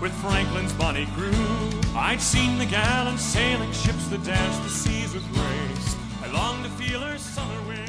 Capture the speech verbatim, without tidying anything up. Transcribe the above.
with Franklin's bonny crew. I'd seen the gallant sailing ships that danced the seas with grace. I longed to feel her summer wind.